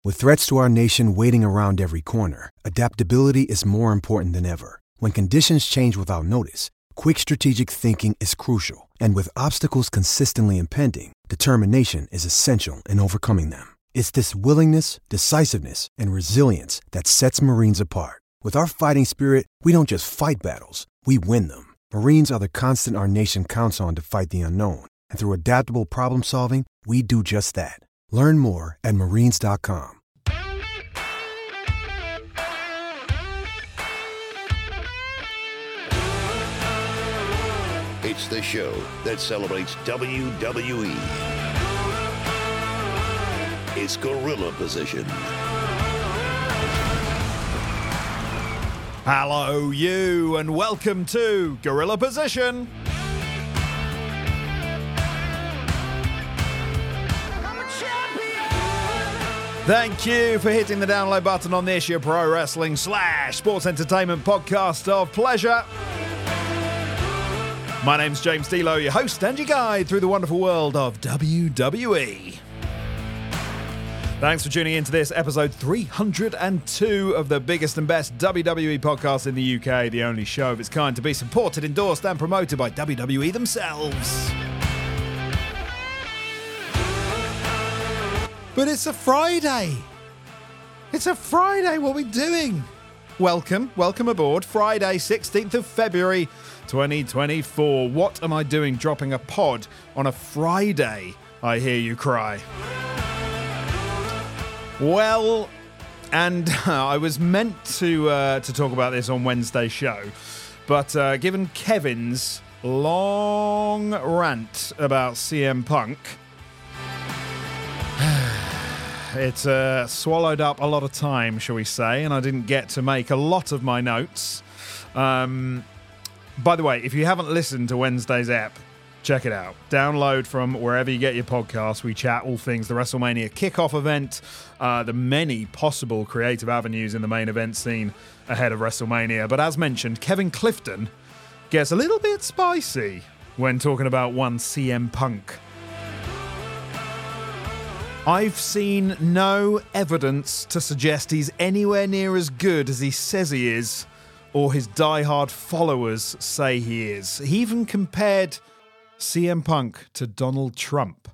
With threats to our nation waiting around every corner, adaptability is more important than ever. When conditions change without notice, quick strategic thinking is crucial. And with obstacles consistently impending, determination is essential in overcoming them. It's this willingness, decisiveness, and resilience that sets Marines apart. With our fighting spirit, we don't just fight battles, we win them. Marines are the constant our nation counts on to fight the unknown. And through adaptable problem solving, we do just that. Learn more at marines.com. It's the show that celebrates WWE. It's Gorilla Position. Hello, you, and welcome to Gorilla Position. Thank you for hitting the download button on this, your pro wrestling / sports entertainment podcast of pleasure. My name's James D'Lo, your host and your guide through the wonderful world of WWE. Thanks for tuning in to this episode 302 of the biggest and best WWE podcast in the UK, the only show of its kind to be supported, endorsed and promoted by WWE themselves. But it's a Friday. It's a Friday. What are we doing? Welcome aboard. Friday, 16th of February, 2024. What am I doing dropping a pod on a Friday, I hear you cry? Well, and I was meant to talk about this on Wednesday's show, but given Kevin's long rant about CM Punk, it swallowed up a lot of time, shall we say, and I didn't get to make a lot of my notes. By the way, if you haven't listened to Wednesday's app, check it out. Download from wherever you get your podcasts. We chat all things the WrestleMania kickoff event, the many possible creative avenues in the main event scene ahead of WrestleMania. But as mentioned, Kevin Clifton gets a little bit spicy when talking about one CM Punk. I've seen no evidence to suggest he's anywhere near as good as he says he is, or his diehard followers say he is. He even compared CM Punk to Donald Trump.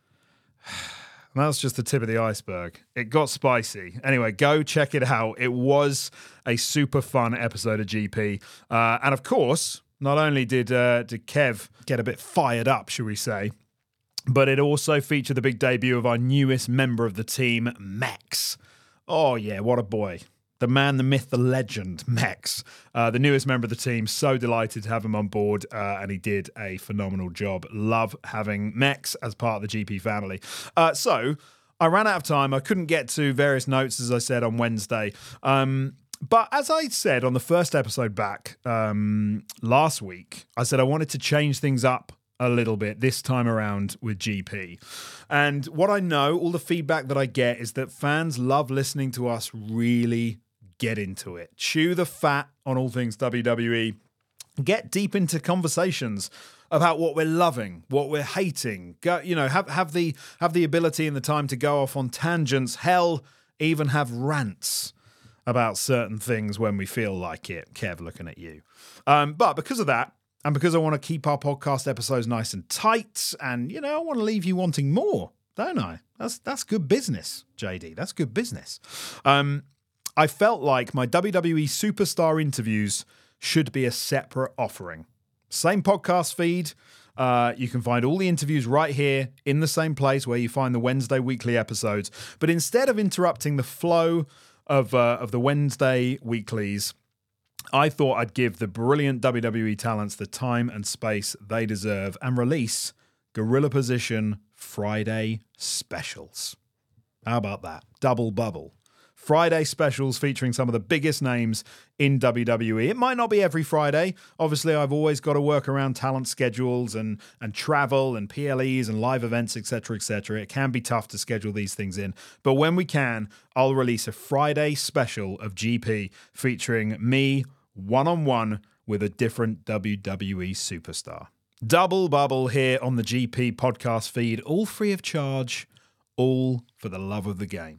And that's just the tip of the iceberg. It got spicy. Anyway, go check it out. It was a super fun episode of GP. And of course, not only did Kev get a bit fired up, shall we say, but it also featured the big debut of our newest member of the team, Mex. Oh yeah, what a boy. The man, the myth, the legend, Mex. The newest member of the team. So delighted to have him on board, and he did a phenomenal job. Love having Mex as part of the GP family. So I ran out of time. I couldn't get to various notes, as I said, on Wednesday. But as I said on the first episode back last week, I said I wanted to change things up a little bit this time around with GP. And what I know, all the feedback that I get is that fans love listening to us really get into it. Chew the fat on all things WWE. Get deep into conversations about what we're loving, what we're hating. Go, have the ability and the time to go off on tangents. Hell, even have rants about certain things when we feel like it. Kev, looking at you. But because of that, and because I want to keep our podcast episodes nice and tight, and, I want to leave you wanting more, don't I? That's good business, JD. That's good business. I felt like my WWE Superstar interviews should be a separate offering. Same podcast feed. You can find all the interviews right here in the same place where you find the Wednesday weekly episodes. But instead of interrupting the flow of the Wednesday weeklies, I thought I'd give the brilliant WWE talents the time and space they deserve and release Gorilla Position Friday specials. How about that? Double bubble. Friday specials featuring some of the biggest names in WWE. It might not be every Friday. Obviously, I've always got to work around talent schedules and travel and PLEs and live events, etc., etc. It can be tough to schedule these things in. But when we can, I'll release a Friday special of GP featuring me one-on-one with a different WWE superstar. Double bubble here on the GP podcast feed, all free of charge, all for the love of the game.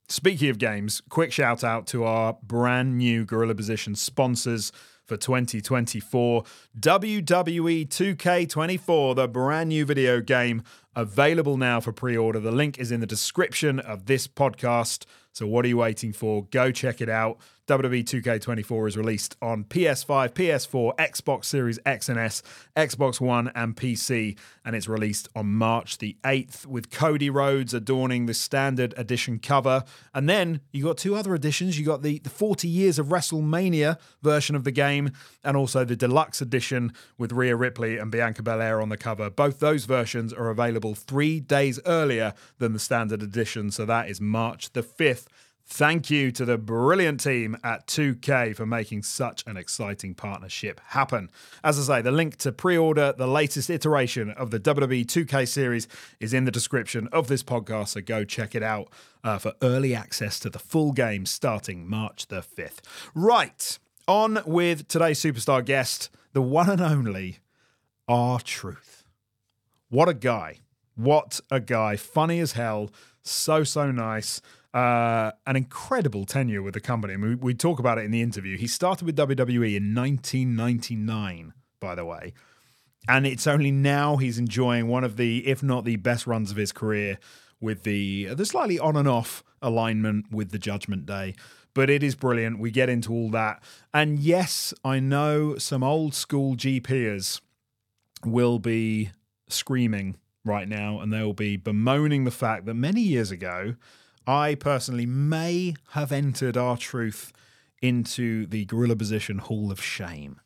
Speaking of games, quick shout out to our brand new Gorilla Position sponsors for 2024. WWE 2K24, the brand new video game, available now for pre-order. The link is in the description of this podcast. So what are you waiting for? Go check it out. WWE 2K24 is released on PS5, PS4, Xbox Series X and S, Xbox One, and PC, and it's released on March the 8th with Cody Rhodes adorning the standard edition cover. And then you got two other editions. You got the 40 Years of WrestleMania version of the game, and also the deluxe edition with Rhea Ripley and Bianca Belair on the cover. Both those versions are available 3 days earlier than the standard edition, so that is March the 5th. Thank you to the brilliant team at 2K for making such an exciting partnership happen. As I say, the link to pre-order the latest iteration of the WWE 2K series is in the description of this podcast, so go check it out for early access to the full game starting March the 5th. Right, on with today's superstar guest, the one and only R-Truth. What a guy. What a guy. Funny as hell. So nice. An incredible tenure with the company. I mean, we talk about it in the interview. He started with WWE in 1999, by the way. And it's only now he's enjoying one of the, if not the best runs of his career with the slightly on and off alignment with the Judgment Day. But it is brilliant. We get into all that. And yes, I know some old school GPers will be screaming right now, and they'll be bemoaning the fact that many years ago, I personally may have entered R-Truth into the Gorilla Position Hall of Shame.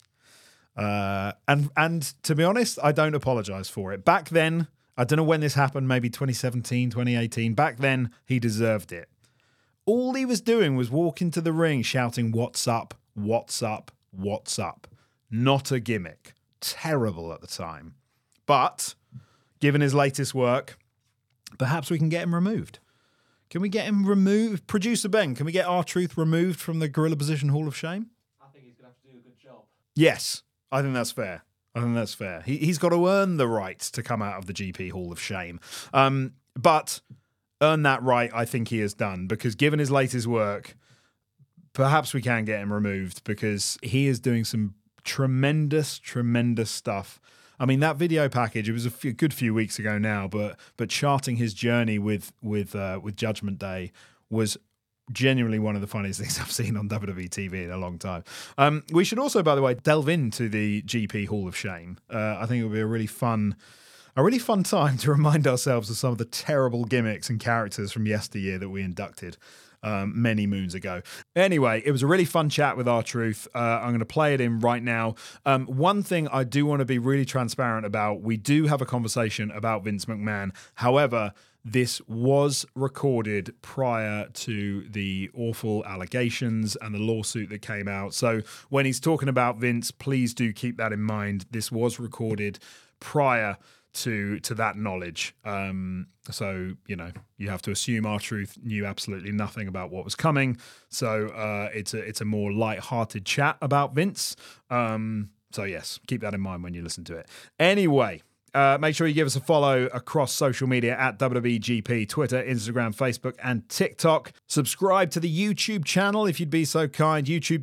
And to be honest, I don't apologize for it. Back then, I don't know when this happened, maybe 2017, 2018. Back then, he deserved it. All he was doing was walk into the ring shouting, "What's up? What's up? What's up?" Not a gimmick. Terrible at the time. But given his latest work, perhaps we can get him removed. Can we get him removed? Producer Ben, can we get R-Truth removed from the Gorilla Position Hall of Shame? I think he's going to have to do a good job. Yes, I think that's fair. He's got to earn the right to come out of the GP Hall of Shame. But earn that right, I think he has done, because given his latest work, perhaps we can get him removed, because he is doing some tremendous stuff. I mean, that video package, it was a good few weeks ago now, but charting his journey with Judgment Day was genuinely one of the funniest things I've seen on WWE TV in a long time. We should also, by the way, delve into the GP Hall of Shame. I think it would be a really fun time to remind ourselves of some of the terrible gimmicks and characters from yesteryear that we inducted many moons ago. Anyway, it was a really fun chat with R-Truth. I'm going to play it in right now. One thing I do want to be really transparent about, we do have a conversation about Vince McMahon. However, this was recorded prior to the awful allegations and the lawsuit that came out. So when he's talking about Vince, please do keep that in mind. This was recorded prior to that knowledge. So, you have to assume R-Truth knew absolutely nothing about what was coming. So it's a more light-hearted chat about Vince. So yes, keep that in mind when you listen to it. Anyway, make sure you give us a follow across social media at WWEGP, Twitter, Instagram, Facebook, and TikTok. Subscribe to the YouTube channel if you'd be so kind,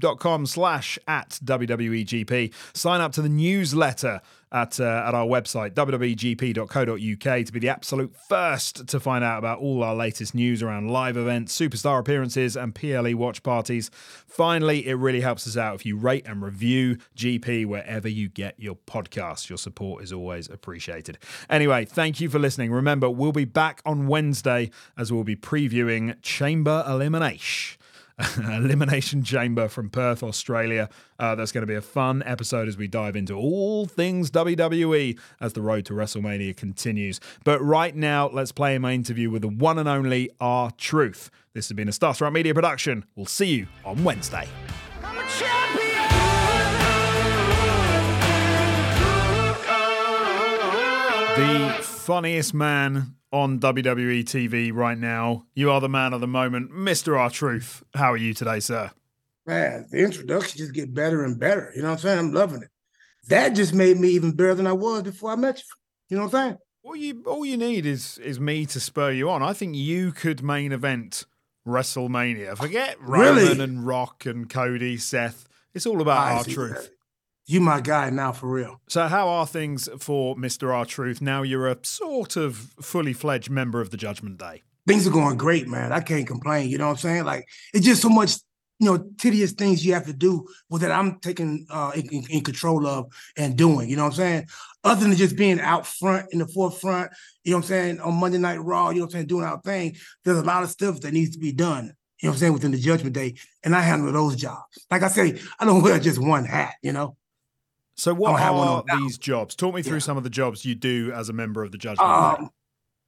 youtube.com/@WWEGP. Sign up to the newsletter at our website, wwegp.co.uk, to be the absolute first to find out about all our latest news around live events, superstar appearances, and PLE watch parties. Finally, it really helps us out if you rate and review GP wherever you get your podcasts. Your support is always appreciated. Anyway, thank you for listening. Remember, we'll be back on Wednesday as we'll be previewing Chamber Elimination Chamber from Perth, Australia. That's going to be a fun episode as we dive into all things WWE as the road to WrestleMania continues. But right now, let's play my interview with the one and only R-Truth. This has been a Starstruck Media production. We'll see you on Wednesday. I'm a champion! The funniest man on WWE TV right now. You are the man of the moment, Mr. R-Truth. How are you today, sir? Man, the introduction just get better and better. You know what I'm saying? I'm loving it. That just made me even better than I was before I met you. You know what I'm saying? All you need is me to spur you on. I think you could main event WrestleMania. Forget Really? Roman and Rock and Cody, Seth. It's all about I our see. truth. You my guy now, for real. So how are things for Mr. R-Truth now you're a sort of fully fledged member of the Judgment Day? Things are going great, man. I can't complain. You know what I'm saying? Like, it's just so much, tedious things you have to do with that I'm taking in control of and doing. You know what I'm saying? Other than just being out front in the forefront, you know what I'm saying, on Monday Night Raw, you know what I'm saying, doing our thing, there's a lot of stuff that needs to be done, you know what I'm saying, within the Judgment Day, and I handle those jobs. Like I say, I don't wear just one hat, So what I don't have one are on now. these jobs? Talk me through some of the jobs you do as a member of the Judgment Day.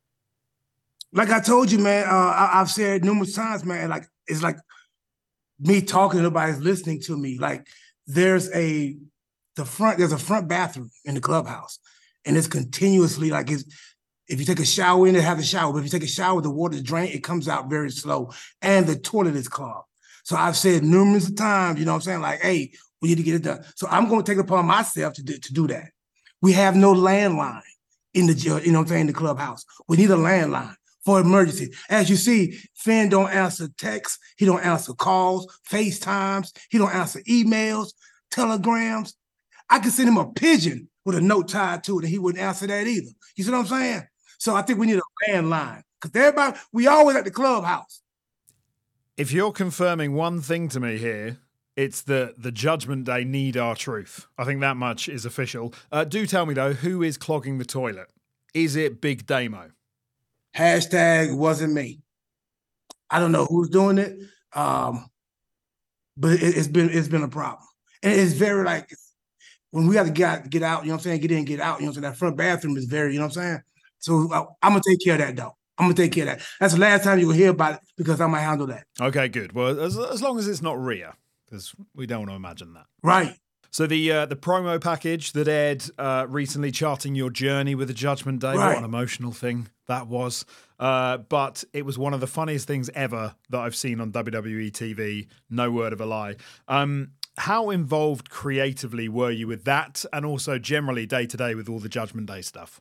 Like I told you, man, I've said numerous times, man, like, it's like me talking, nobody's listening to me. Like, there's a front bathroom in the clubhouse, and it's continuously like, if you take a shower in it, have a shower. But if you take a shower, the water drain, it comes out very slow, and the toilet is clogged. So I've said numerous times, you know what I'm saying, like, hey, we need to get it done. So I'm going to take it upon myself to do that. We have no landline in the, you know what I'm saying, in the clubhouse. We need a landline for emergency. As you see, Finn don't answer texts. He don't answer calls, FaceTimes. He don't answer emails, telegrams. I could send him a pigeon with a note tied to it, and he wouldn't answer that either. You see what I'm saying? So I think we need a landline, because everybody, we always at the clubhouse. If you're confirming one thing to me here, it's that the Judgment Day need our truth. I think that much is official. Do tell me, though, who is clogging the toilet? Is it Big Damo? Hashtag wasn't me. I don't know who's doing it, but it's been a problem. And it's very, like, when we have to get out, you know what I'm saying, get in, get out, you know what I'm saying, that front bathroom is very, you know what I'm saying? So I'm going to take care of that, though. I'm going to take care of that. That's the last time you will hear about it, because I'm going to handle that. Okay, good. Well, as long as it's not Rhea, because we don't want to imagine that. Right. So the promo package that aired recently, charting your journey with the Judgment Day, Right. What an emotional thing that was. But it was one of the funniest things ever that I've seen on WWE TV. No word of a lie. How involved creatively were you with that, and also generally day to day with all the Judgment Day stuff?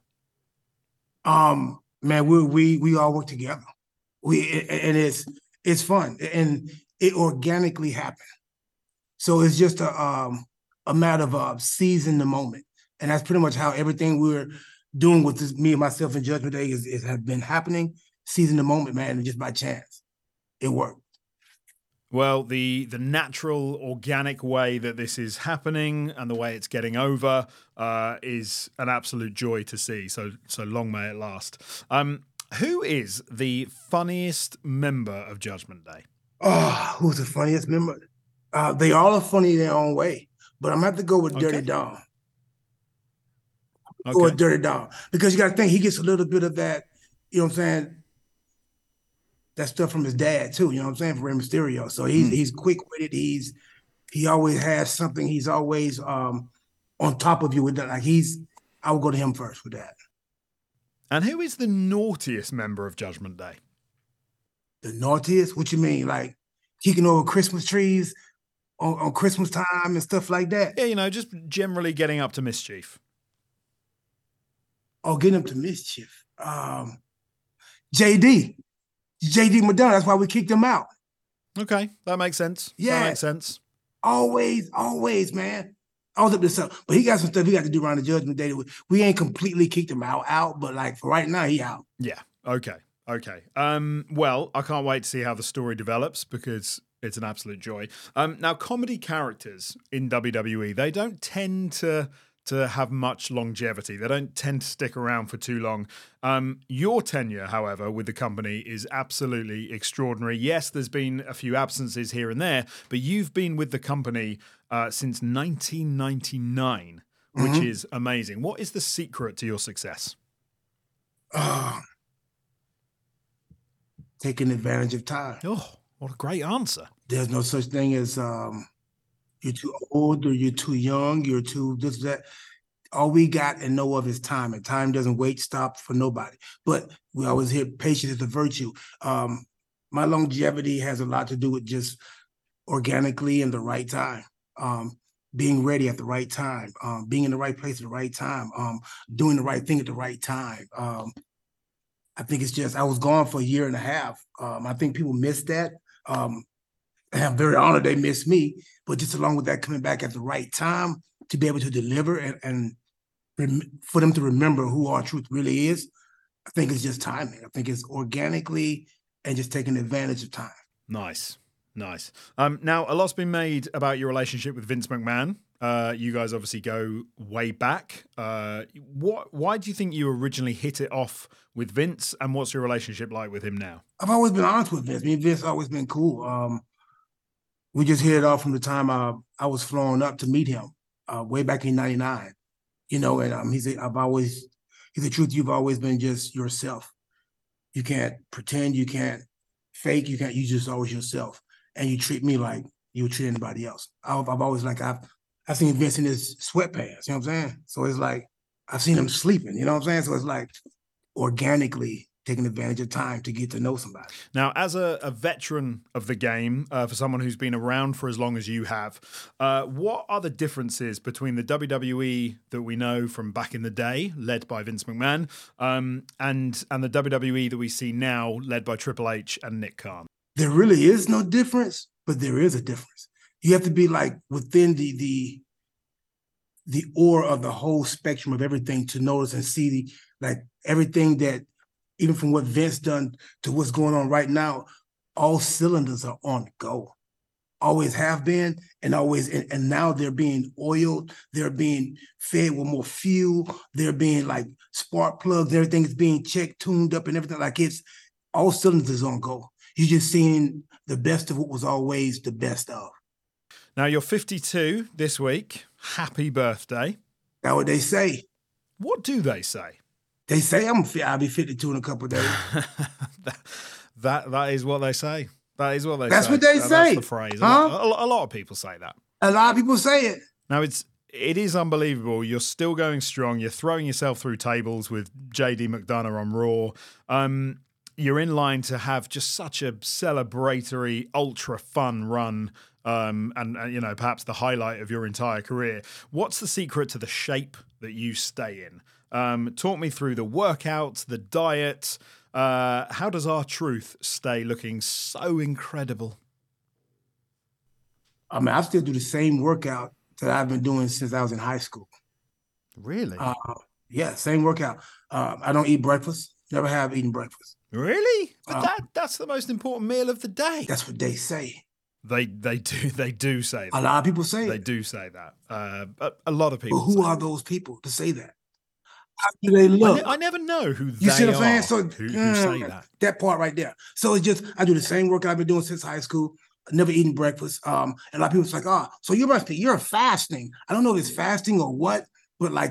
Man, we all work together. And it's fun, and it organically happened. So it's just a matter of seizing the moment, and that's pretty much how everything we're doing with this, me and myself and Judgment Day, is have been happening. Seizing the moment, man, and just by chance, it worked. Well, the natural, organic way that this is happening and the way it's getting over is an absolute joy to see. So long may it last. Who is the funniest member of Judgment Day? Oh, who's the funniest member? They all are funny in their own way, but I'm going to have to go with Dirty Dom. Okay. Go with Dirty Dom, because you got to think he gets a little bit of that, you know what I'm saying, that stuff from his dad too, you know what I'm saying, from Rey Mysterio. So he's quick-witted. He always has something. He's always on top of you with that. Like, I will go to him first with that. And who is the naughtiest member of Judgment Day? The naughtiest? What you mean? Like kicking over Christmas trees on Christmas time and stuff like that? Yeah, just generally getting up to mischief. Oh, getting up to mischief. JD Madonna. That's why we kicked him out. Okay, that makes sense. Yeah. That makes sense. Always, man. Always up to something. But he got some stuff he got to do around the Judgment Day. We ain't completely kicked him out, but like for right now, he out. Yeah. Okay. Well, I can't wait to see how the story develops, because it's an absolute joy. Now, comedy characters in WWE, they don't tend to have much longevity. They don't tend to stick around for too long. Your tenure, however, with the company is absolutely extraordinary. Yes, there's been a few absences here and there, but you've been with the company since 1999, which is amazing. What is the secret to your success? Taking advantage of time. Oh, what a great answer. There's no such thing as you're too old or you're too young, you're too this, that. All we got and know of is time, and time doesn't wait, stop for nobody. But we always hear patience is a virtue. My longevity has a lot to do with just organically in the right time, being ready at the right time, being in the right place at the right time, doing the right thing at the right time. I think it's just I was gone for a year and a half. I think people miss that. And I'm very honored they missed me. But just along with that, coming back at the right time to be able to deliver and for them to remember who R-Truth really is, I think it's just timing. I think it's organically and just taking advantage of time. Nice. Now, a lot's been made about your relationship with Vince McMahon. You guys obviously go way back. Why do you think you originally hit it off with Vince, and what's your relationship like with him now? I've always been honest with Vince. Me and Vince always been cool. We just hit it off from the time I was flown up to meet him way back in '99. You know, and he's the truth. You've always been just yourself. You can't pretend. You can't fake. You just always yourself. And you treat me like you would treat anybody else. I've always I've seen Vince in his sweatpants. You know what I'm saying? So it's like I've seen him sleeping. You know what I'm saying? So it's like organically taking advantage of time to get to know somebody. Now, as a veteran of the game, for someone who's been around for as long as you have, what are the differences between the WWE that we know from back in the day, led by Vince McMahon, and the WWE that we see now, led by Triple H and Nick Khan? There really is no difference, but there is a difference. You have to be like within the aura of the whole spectrum of everything to notice and see everything that, even from what Vince done to what's going on right now, all cylinders are on go. Always have been, and always, and now they're being oiled. They're being fed with more fuel. They're being like spark plugs. Everything's being checked, tuned up, and everything. Like it's all cylinders on go. You're just seeing the best of what was always the best of. Now you're 52 this week. Happy birthday. That's what they say. What do they say? They say I'll be 52 in a couple of days. that is what they say. That is what they say. That's what they say. That's the phrase. Huh? A lot of people say that. A lot of people say it. Now it is unbelievable. You're still going strong. You're throwing yourself through tables with JD McDonough on Raw. You're in line to have just such a celebratory, ultra fun run. And you know, perhaps the highlight of your entire career. What's the secret to the shape that you stay in? Talk me through the workouts, the diet. How does R-Truth stay looking so incredible? I mean, I still do the same workout that I've been doing since I was in high school. Really? Yeah, same workout. I don't eat breakfast. Never have eaten breakfast. Really? But that's the most important meal of the day. That's what they say. They do say that. A lot of people say they do say that. A lot of people. But who are those people to say that? How do they look? I never know who you see what I'm saying? are. So who say that? That part right there. So it's just I do the same work I've been doing since high school. Never eating breakfast. And a lot of people's like, so you're fasting. I don't know if it's fasting or what, but like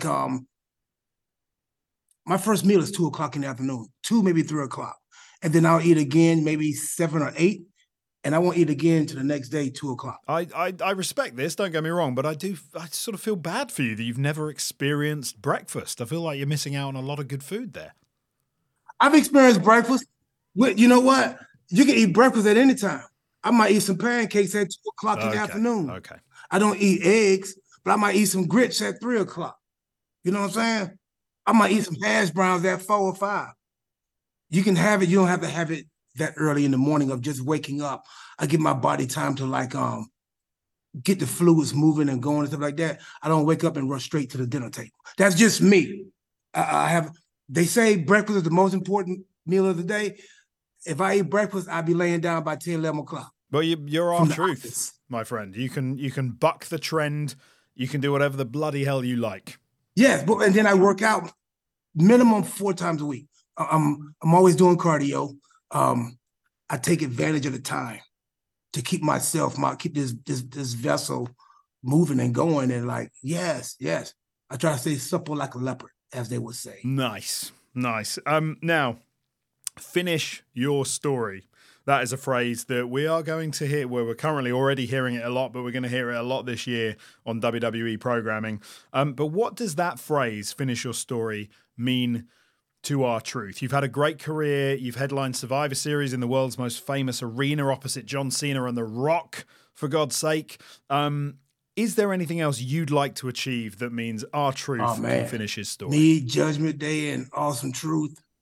my first meal is 2:00 in the afternoon, 2 maybe 3:00, and then I'll eat again maybe 7 or 8. And I won't eat again till the next day, 2:00. I respect this, don't get me wrong, but I sort of feel bad for you that you've never experienced breakfast. I feel like you're missing out on a lot of good food there. I've experienced breakfast. You know what? You can eat breakfast at any time. I might eat some pancakes at 2:00 in the afternoon. Okay. I don't eat eggs, but I might eat some grits at 3:00. You know what I'm saying? I might eat some hash browns at 4 or 5. You can have it. You don't have to have it that early in the morning of just waking up. I give my body time to get the fluids moving and going and stuff like that. I don't wake up and rush straight to the dinner table. That's just me. They say breakfast is the most important meal of the day. If I eat breakfast, I'll be laying down by 10, 11 o'clock. Well, you're R-Truth, my friend. You can buck the trend. You can do whatever the bloody hell you like. Yes, and then I work out minimum 4 times a week. I'm always doing cardio. I take advantage of the time to keep keep this vessel moving and going. And yes. I try to stay supple like a leopard, as they would say. Nice. Now, finish your story. That is a phrase that we are going to hear, where we're currently already hearing it a lot, but we're going to hear it a lot this year on WWE programming. But what does that phrase, finish your story, mean to R-Truth? You've had a great career. You've headlined Survivor Series in the world's most famous arena opposite John Cena and The Rock, for God's sake. Is there anything else you'd like to achieve that means R-Truth can finish his story? Me, Judgment Day, and Awesome Truth.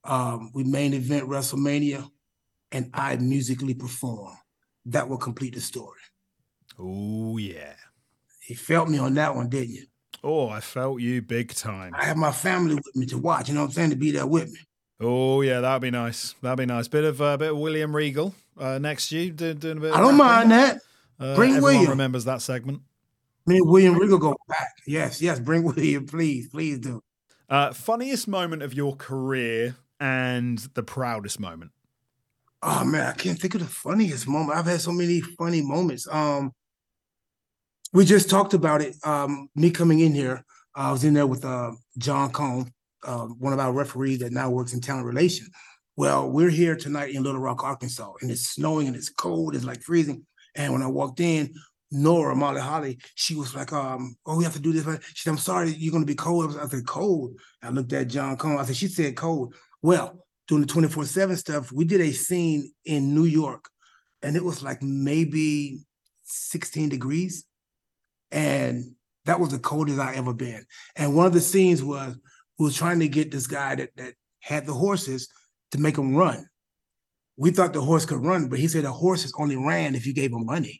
We main event WrestleMania, and I musically perform. That will complete the story. Oh, yeah. You felt me on that one, didn't you? Oh, I felt you big time. I have my family with me to watch, you know what I'm saying, to be there with me. Oh, yeah, that'd be nice. That'd be nice. Bit of William Regal next to you, doing a bit of I don't mind that. Bring everyone William. remembers that segment. Me and William Regal go back. Yes, bring William, please do. Funniest moment of your career and the proudest moment? Oh, man, I can't think of the funniest moment. I've had so many funny moments. We just talked about it. Me coming in here, I was in there with John Cone, one of our referees that now works in talent relations. Well, we're here tonight in Little Rock, Arkansas, and it's snowing and it's cold. It's like freezing. And when I walked in, Nora, Molly Holly, she was like, we have to do this. She said, I'm sorry, you're going to be cold. I said, cold? I looked at John Cone. I said, she said cold. Well, doing the 24/7 stuff, we did a scene in New York, and it was like maybe 16 degrees. And that was the coldest I ever been. And one of the scenes was we was trying to get this guy that had the horses to make them run. We thought the horse could run, but he said the horses only ran if you gave him money.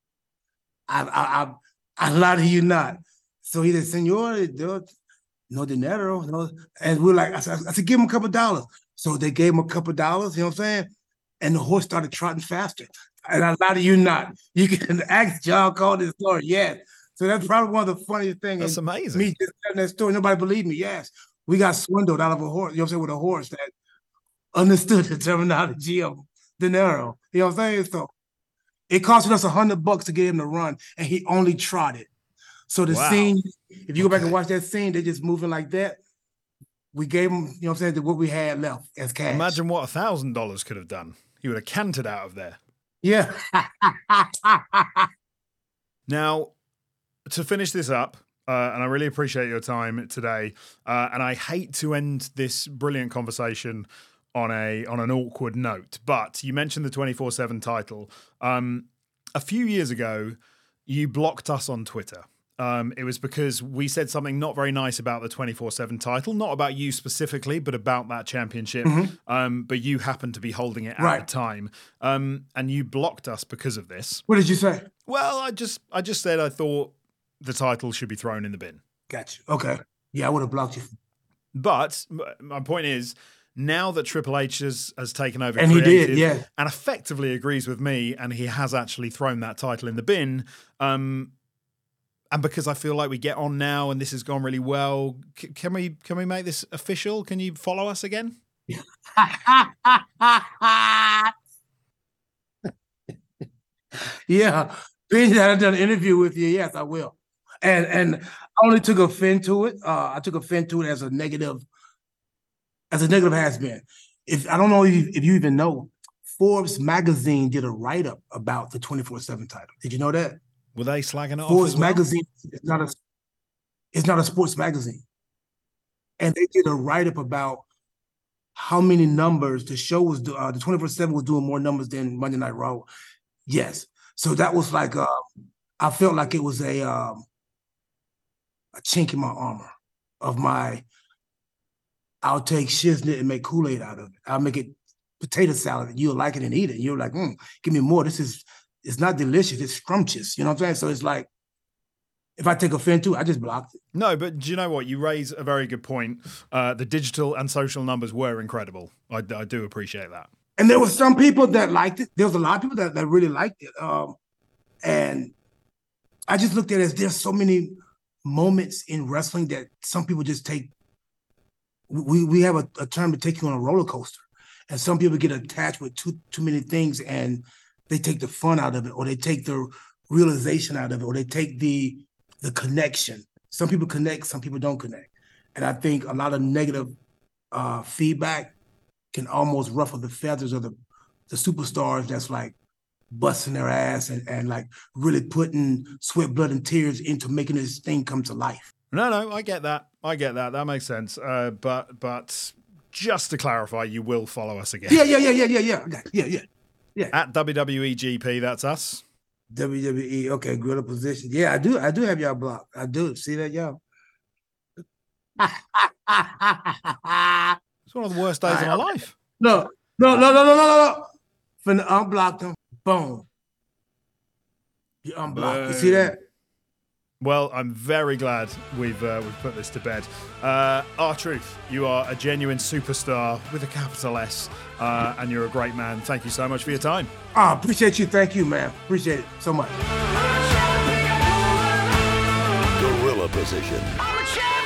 I lie to you not. So he said, Senor, no dinero. No. And we're like, I said, give him a couple of dollars. So they gave him a couple of dollars, you know what I'm saying? And the horse started trotting faster. And I lie to you not. You can ask John Cone this story, yes. So that's probably one of the funniest things. That's amazing. Me just telling that story, nobody believed me, yes. We got swindled out of a horse, you know what I'm saying, with a horse that understood the terminology of dinero. You know what I'm saying? So it cost us $100 to get him to run, and he only trotted. So the scene, if you go back and watch that scene, they're just moving like that. We gave him, you know what I'm saying, what we had left as cash. Imagine what $1,000 could have done. He would have cantered out of there. Yeah. Now, to finish this up, and I really appreciate your time today, and I hate to end this brilliant conversation on an awkward note, but you mentioned the 24/7 title. A few years ago, you blocked us on Twitter. It was because we said something not very nice about the 24/7 title, not about you specifically, but about that championship. Mm-hmm. But you happened to be holding it at the time, and you blocked us because of this. What did you say? Well, I just said I thought the title should be thrown in the bin. Gotcha. Okay. Yeah, I would have blocked you. But my point is, now that Triple H has taken over, and he did, yeah, and effectively agrees with me, and he has actually thrown that title in the bin. And because I feel like we get on now and this has gone really well, can we make this official? Can you follow us again? Yeah. Being that I've done an interview with you, yes, I will. And I only took offense to it. I took offense to it as a negative has been. If I don't know if you even know, Forbes magazine did a write-up about the 24/7 title. Did you know that? Were they slagging it off? Forbes magazine is not a sports magazine. And they did a write-up about how many numbers the show was the 24/7 was doing more numbers than Monday Night Raw. Yes. So that was like I felt like it was a chink in my armor of my I'll take shiznit and make Kool-Aid out of it. I'll make it potato salad and you'll like it and eat it. You're like, give me more. It's not delicious. It's scrumptious. You know what I'm saying? So it's like, if I take offense to it, I just blocked it. No, but do you know what? You raise a very good point. The digital and social numbers were incredible. I do appreciate that. And there were some people that liked it. There was a lot of people that really liked it. And I just looked at it as there's so many moments in wrestling that some people just take. We have a term to take you on a roller coaster. And some people get attached with too many things and they take the fun out of it, or they take the realization out of it, or they take the connection. Some people connect, some people don't connect. And I think a lot of negative feedback can almost ruffle the feathers of the superstars that's like busting their ass and like really putting sweat, blood, and tears into making this thing come to life. No, I get that. That makes sense. But just to clarify, you will follow us again. Yeah. At WWE GP, that's us. WWE, okay, good position. Yeah, I do have y'all blocked. I do. See that, y'all? It's one of the worst days of my life. No. Finna unblock them. Boom. You unblock. You see that? Well, I'm very glad we've put this to bed. R-Truth, you are a genuine superstar with a capital S, and you're a great man. Thank you so much for your time. Appreciate you. Thank you, man. Appreciate it so much. Gorilla Position. I'm a champion.